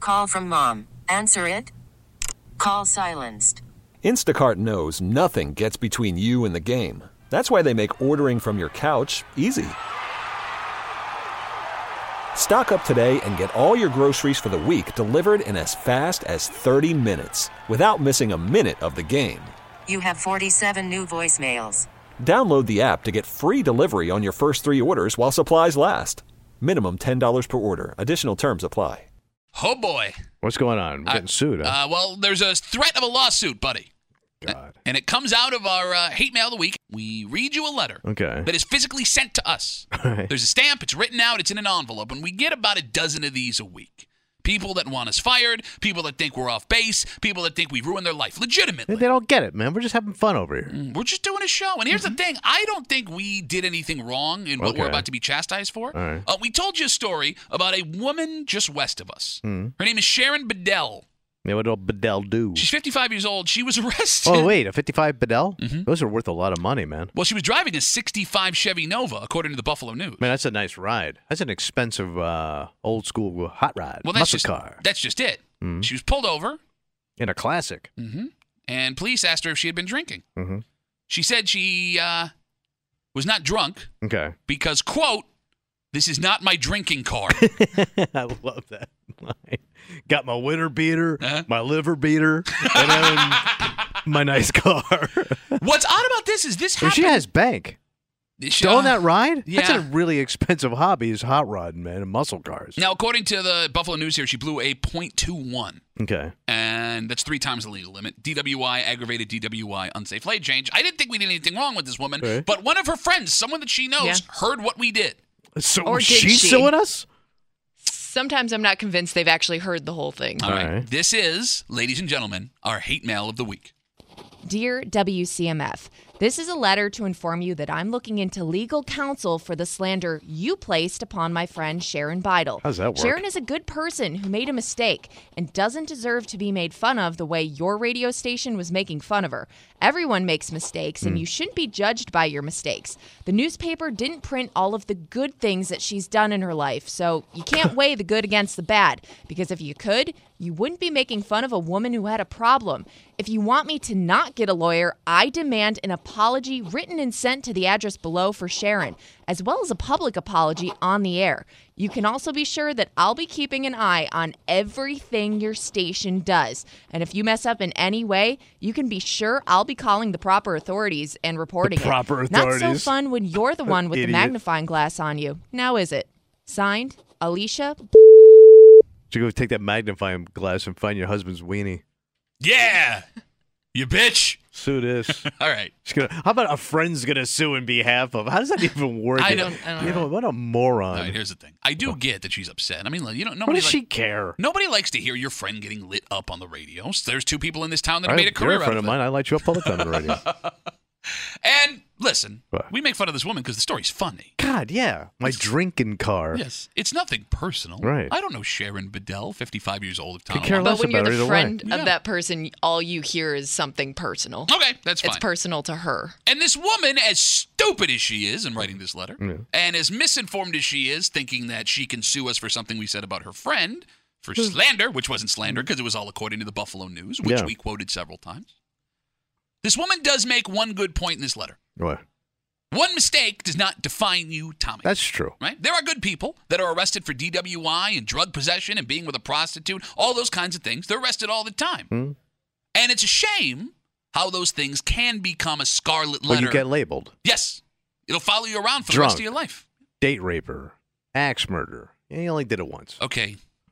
Call from mom. Answer it. Call silenced. Instacart knows nothing gets between you and the game. That's why they make ordering from your couch easy. Stock up today and get all your groceries for the week delivered in as fast as 30 minutes without missing a minute of the game. You have 47 new voicemails. Download the app to get free delivery on your first 3 orders while supplies last. Minimum $10 per order. Additional terms apply. Oh, boy. What's going on? We're getting sued, huh? Well, there's a threat of a lawsuit, buddy. God. And it comes out of our hate mail of the week. We read you a letter that is physically sent to us. Right. There's a stamp. It's written out. It's in an envelope. And we get about a dozen of these a week. People that want us fired. People that think we're off base. People that think we've ruined their life. Legitimately. They don't get it, man. We're just having fun over here. We're just doing a show. And here's the thing. I don't think we did anything wrong in what we're about to be chastised for. All right. We told you a story about a woman just west of us. Her name is Sharon Bedell. Yeah, what did Bedell do? She's 55 years old. She was arrested. Oh, wait, a 55 Bedell? Those are worth a lot of money, man. Well, she was driving a 65 Chevy Nova, according to the Buffalo News. Man, that's a nice ride. That's an expensive old-school hot ride. Well, muscle car. That's just it. She was pulled over. In a classic. And police asked her if she had been drinking. She said she was not drunk because, quote, "This is not my drinking car." I love that line. Got my winter beater, my liver beater, and then my nice car. What's odd about this is this happened. She has bank. On that ride? Yeah. That's a really expensive hobby is hot rodding, man, and muscle cars. Now, according to the Buffalo News here, she blew a .21. Okay. And that's 3 times the legal limit. DWI, aggravated DWI, unsafe lane change. I didn't think we did anything wrong with this woman, but one of her friends, someone that she knows, heard what we did. So Or did she's she? suing us? Sometimes I'm not convinced they've actually heard the whole thing. All right. This is, ladies and gentlemen, our hate mail of the week. Dear WCMF, this is a letter to inform you that I'm looking into legal counsel for the slander you placed upon my friend Sharon Beidel. How's that work? Sharon is a good person who made a mistake and doesn't deserve to be made fun of the way your radio station was making fun of her. Everyone makes mistakes, and you shouldn't be judged by your mistakes. The newspaper didn't print all of the good things that she's done in her life, so you can't weigh the good against the bad, because if you could, you wouldn't be making fun of a woman who had a problem. If you want me to not get a lawyer, I demand an apology written and sent to the address below for Sharon, as well as a public apology on the air. You can also be sure that I'll be keeping an eye on everything your station does. And if you mess up in any way, you can be sure I'll be calling the proper authorities and reporting it. Not so fun when you're the one with the magnifying glass on you. Now is it? Signed, Alicia. You go take that magnifying glass and find your husband's weenie. Yeah! You bitch! Sue this. All right. How about a friend's going to sue in behalf of? How does that even work? I don't know. What a moron. All right, here's the thing. I do get that she's upset. I mean, nobody. What does she care? Nobody likes to hear your friend getting lit up on the radio. There's 2 people in this town that have made a career You're a friend out of mine. I light you up all the time on the radio. And listen, we make fun of this woman because the story's funny. God, yeah. My drinking car. Yes. It's nothing personal. Right. I don't know Sharon Bedell, 55 years old of Tom. But when you're the friend of that person, all you hear is something personal. Okay, that's fine. It's personal to her. And this woman, as stupid as she is in writing this letter, and as misinformed as she is, thinking that she can sue us for something we said about her friend, for slander, which wasn't slander because it was all according to the Buffalo News, which we quoted several times. This woman does make one good point in this letter. What? One mistake does not define you, Tommy. That's true. Right? There are good people that are arrested for DWI and drug possession and being with a prostitute, all those kinds of things. They're arrested all the time. And it's a shame how those things can become a scarlet letter. When you get labeled. Yes. It'll follow you around for the rest of your life. Date raper. Axe murder. Yeah, he only did it once. Okay.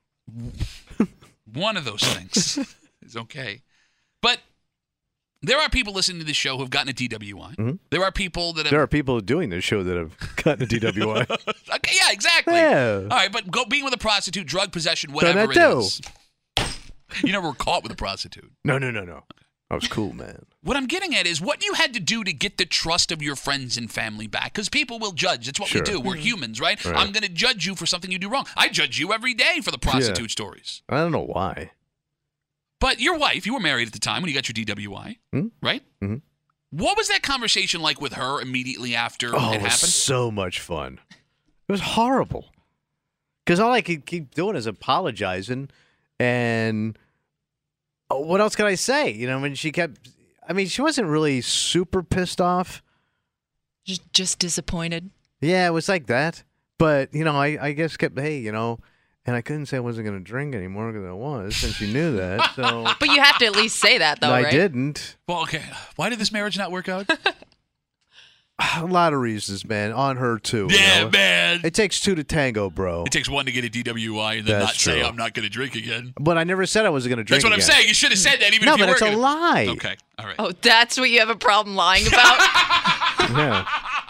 One of those things is okay. But there are people listening to this show who have gotten a DWI. There are people that have... There are people doing this show that have gotten a DWI. Okay, yeah, exactly. Yeah. All right, but being with a prostitute, drug possession, whatever it is. You never were caught with a prostitute. No. I was cool, man. What I'm getting at is what you had to do to get the trust of your friends and family back. Because people will judge. It's what we do. We're humans, right? I'm going to judge you for something you do wrong. I judge you every day for the prostitute stories. I don't know why. But your wife, you were married at the time when you got your DWI, right? Mm-hmm. What was that conversation like with her immediately after it happened? It was so much fun. It was horrible. Because all I could keep doing is apologizing. And what else can I say? You know, when she wasn't really super pissed off. Just disappointed. Yeah, it was like that. But, you know, I guess hey, you know, and I couldn't say I wasn't going to drink anymore because I was, and she knew that. So. But you have to at least say that, though, right? I didn't. Well, okay. Why did this marriage not work out? A lot of reasons, man. On her, too. Yeah, you know? man. It takes two to tango, bro. It takes one to get a DWI and then That's not say true. I'm not going to drink again. But I never said I wasn't going to drink That's what again. I'm saying. You should have said that even No, if you but were it's a gonna... lie. Okay. All right. Oh, that's what you have a problem lying about? Yeah.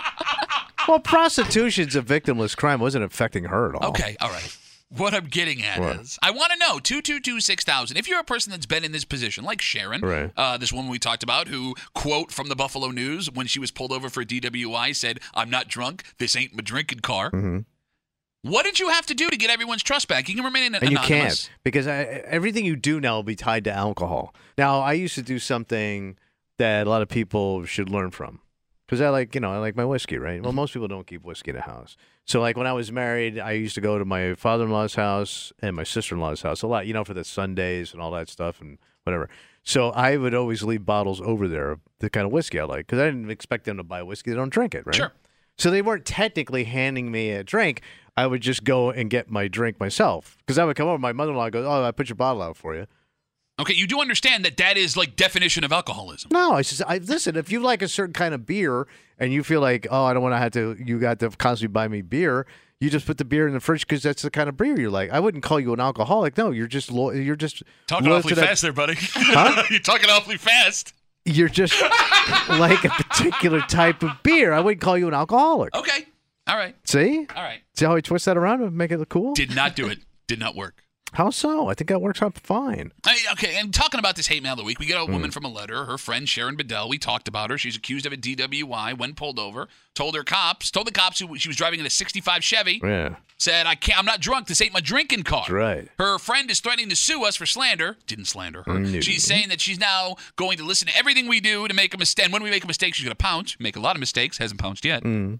Well, prostitution's a victimless crime. It wasn't affecting her at all. Okay. All right. What I'm getting at is, I want to know, 222-6000, if you're a person that's been in this position, like Sharon, right. This woman we talked about, who, quote from the Buffalo News, when she was pulled over for a DWI, said, I'm not drunk, this ain't my drinking car. Mm-hmm. What did you have to do to get everyone's trust back? You can remain anonymous. And you can't, because everything you do now will be tied to alcohol. Now, I used to do something that a lot of people should learn from. Because I like my whiskey, right? Well, most people don't keep whiskey in the house. So, like, when I was married, I used to go to my father-in-law's house and my sister-in-law's house a lot, you know, for the Sundays and all that stuff and whatever. So I would always leave bottles over there, the kind of whiskey I like, because I didn't expect them to buy whiskey. They don't drink it, right? Sure. So they weren't technically handing me a drink. I would just go and get my drink myself. Because I would come over, my mother-in-law goes, oh, I put your bottle out for you. Okay, you do understand that is like definition of alcoholism. No, listen, if you like a certain kind of beer and you feel like, oh, I don't want to have to, you got to constantly buy me beer, you just put the beer in the fridge because that's the kind of beer you like. I wouldn't call you an alcoholic. No, you're just talking awfully fast there, buddy. Huh? You're talking awfully fast. You're just like a particular type of beer. I wouldn't call you an alcoholic. Okay. All right. See? All right. See how I twist that around and make it look cool? Did not do it. Did not work. How so? I think that works out fine. Okay, and talking about this hate mail of the week, we got a woman from a letter, her friend Sharon Bedell. We talked about her. She's accused of a DWI when pulled over. Told the cops who she was driving in a 65 Chevy. Yeah. Said, I'm not drunk. This ain't my drinking car. That's right. Her friend is threatening to sue us for slander. Didn't slander her. No. She's saying that she's now going to listen to everything we do to make a mistake. And when we make a mistake, she's going to pounce. Make a lot of mistakes. Hasn't pounced yet. Mm.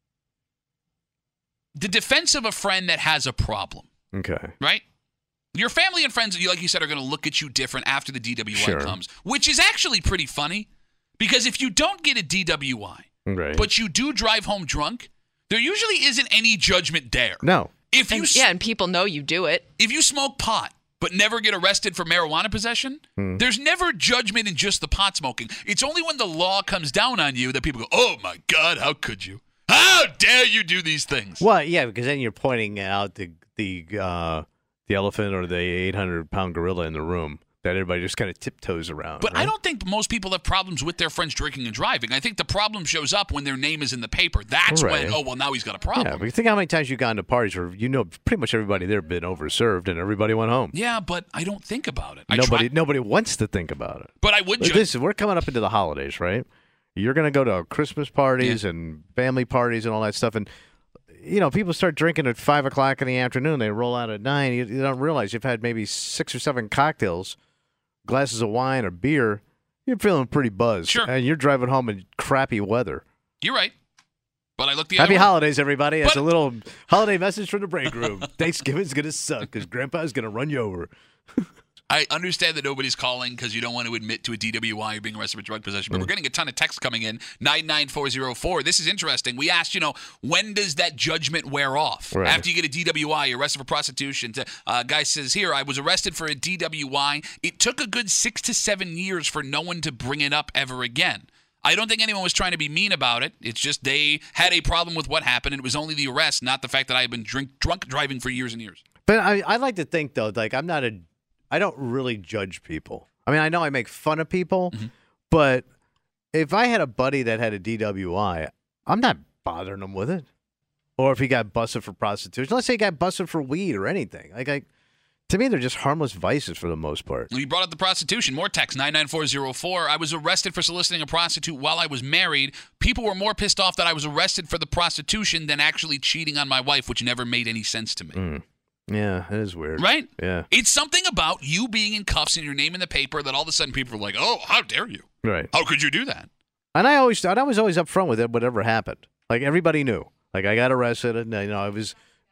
The defense of a friend that has a problem. Okay. Right? Your family and friends, like you said, are going to look at you different after the DWI comes, which is actually pretty funny because if you don't get a DWI, right. but you do drive home drunk, there usually isn't any judgment there. No. And people know you do it. If you smoke pot but never get arrested for marijuana possession, there's never judgment in just the pot smoking. It's only when the law comes down on you that people go, oh, my God, how could you? How dare you do these things? Well, yeah, because then you're pointing out the elephant or the 800-pound gorilla in the room that everybody just kind of tiptoes around. But right? I don't think most people have problems with their friends drinking and driving. I think the problem shows up when their name is in the paper. That's when, now he's got a problem. Yeah, but think how many times you've gone to parties where pretty much everybody there been overserved and everybody went home. Yeah, but I don't think about it. Nobody wants to think about it. But I would judge. Listen, we're coming up into the holidays, right? You're going to go to Christmas parties and family parties and all that stuff, and you know, people start drinking at 5 o'clock in the afternoon. They roll out at 9. You don't realize you've had maybe 6 or 7 cocktails, glasses of wine or beer. You're feeling pretty buzzed. Sure. And you're driving home in crappy weather. You're right. But I look the Happy other way. holidays, everybody. That's a little holiday message from the break room. Thanksgiving's going to suck because Grandpa's going to run you over. I understand that nobody's calling because you don't want to admit to a DWI or being arrested for drug possession, but we're getting a ton of texts coming in, 99404. This is interesting. We asked, when does that judgment wear off? Right. After you get a DWI, you're arrested for prostitution. Guy says here, I was arrested for a DWI. It took a good 6 to 7 years for no one to bring it up ever again. I don't think anyone was trying to be mean about it. It's just they had a problem with what happened, and it was only the arrest, not the fact that I had been drunk driving for years and years. But I like to think, though, like I don't really judge people. I mean, I know I make fun of people, but if I had a buddy that had a DWI, I'm not bothering him with it. Or if he got busted for prostitution. Let's say he got busted for weed or anything. To me, they're just harmless vices for the most part. You brought up the prostitution. More text, 99404. I was arrested for soliciting a prostitute while I was married. People were more pissed off that I was arrested for the prostitution than actually cheating on my wife, which never made any sense to me. Yeah, it is weird. Right? Yeah. It's something about you being in cuffs and your name in the paper that all of a sudden people are like, oh, how dare you? Right. How could you do that? And I was always upfront with it, whatever happened. Like, everybody knew. Like, I got arrested, and, I was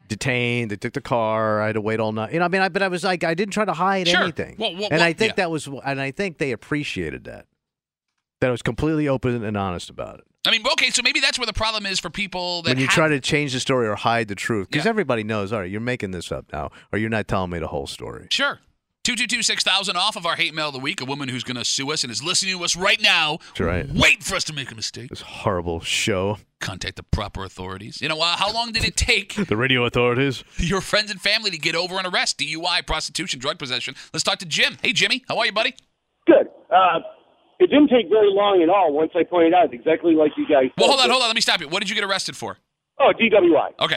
detained. They took the car. I had to wait all night. You know, I mean, but I was like, I didn't try to hide anything. I think I think they appreciated that I was completely open and honest about it. I mean, okay, so maybe that's where the problem is for people that when you try to change the story or hide the truth, because everybody knows, all right, you're making this up now, or you're not telling me the whole story. Sure. 222-6000 off of our hate mail of the week. A woman who's going to sue us and is listening to us right now. That's right. Waiting for us to make a mistake. This horrible show. Contact the proper authorities. You know, how long did it take the radio authorities, your friends and family to get over an arrest, DUI, prostitution, drug possession? Let's talk to Jim. Hey, Jimmy. How are you, buddy? Good. It didn't take very long at all once I pointed out exactly like you guys said. Well, hold on. Let me stop you. What did you get arrested for? Oh, DWI. Okay.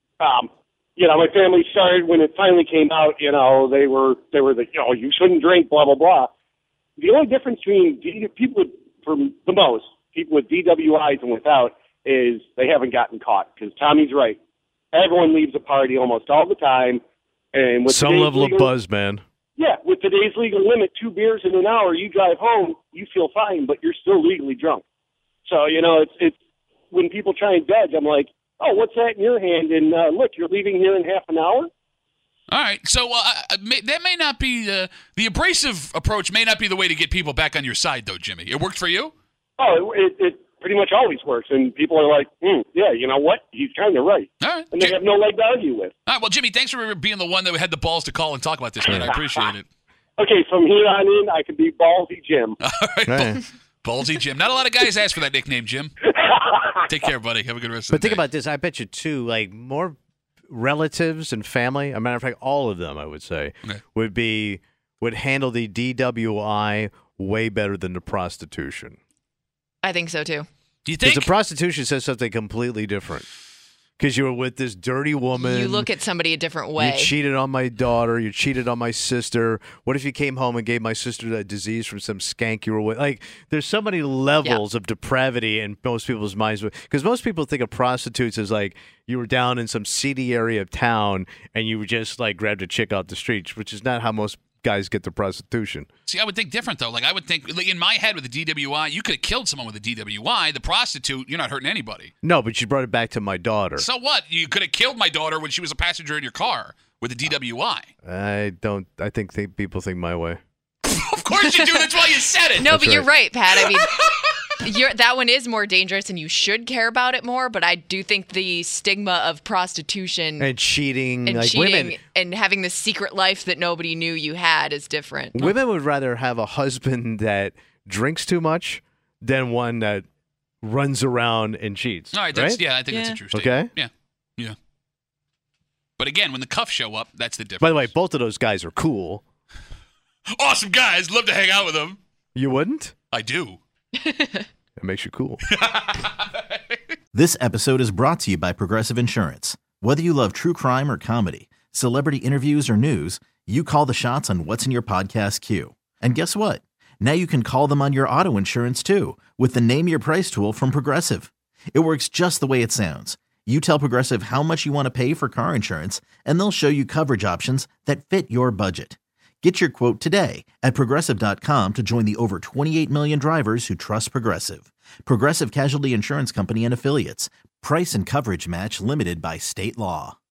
My family started when it finally came out, they were you shouldn't drink, blah, blah, blah. The only difference between people with DWIs and without is they haven't gotten caught, because Tommy's right. Everyone leaves a party almost all the time. And with some level of buzz, man. Yeah, with today's legal limit, 2 beers in an hour, you drive home, you feel fine, but you're still legally drunk. So, it's when people try and judge, I'm like, oh, what's that in your hand? And look, you're leaving here in half an hour? All right. So that may not be the abrasive approach may not be the way to get people back on your side, though, Jimmy. It worked for you? Oh, it pretty much always works. And people are like, yeah, you know what? He's kind of right. All right. And they have no leg to argue with. All right. Well, Jimmy, thanks for being the one that had the balls to call and talk about this, man. I appreciate it. Okay, from here on in, I can be Ballsy Jim. All right. Ballsy Jim. Not a lot of guys ask for that nickname, Jim. Take care, buddy. Have a good rest of the day. But think about this. I bet you, too, like more relatives and family, as a matter of fact, all of them, I would say, would handle the DWI way better than the prostitution. I think so, too. Do you think? Because the prostitution says something completely different. Because you were with this dirty woman. You look at somebody a different way. You cheated on my daughter. You cheated on my sister. What if you came home and gave my sister that disease from some skank you were with? Like, there's so many levels of depravity in most people's minds. Because most people think of prostitutes as like you were down in some seedy area of town and you just like grabbed a chick out the streets, which is not how most guys get to prostitution. See, I would think different, though. Like, I would think, like, in my head with the DWI, you could have killed someone with a DWI. The prostitute, you're not hurting anybody. No, but you brought it back to my daughter. So what? You could have killed my daughter when she was a passenger in your car with a DWI. I think people think my way. Of course you do. That's why you said it. No, but you're right, Pat. I mean, that one is more dangerous, and you should care about it more. But I do think the stigma of prostitution and cheating, women, and having the secret life that nobody knew you had is different. Women would rather have a husband that drinks too much than one that runs around and cheats. All right, right? Yeah, I think that's a true statement. Okay. Yeah. But again, when the cuffs show up, that's the difference. By the way, both of those guys are cool. Awesome guys. Love to hang out with them. You wouldn't? I do. It makes you cool. This episode is brought to you by Progressive Insurance. Whether you love true crime or comedy, celebrity interviews or news, you call the shots on what's in your podcast queue. And guess what? Now you can call them on your auto insurance too with the Name Your Price tool from Progressive. It works just the way it sounds. You tell Progressive how much you want to pay for car insurance, and they'll show you coverage options that fit your budget. Get your quote today at Progressive.com to join the over 28 million drivers who trust Progressive. Progressive Casualty Insurance Company and Affiliates. Price and coverage match limited by state law.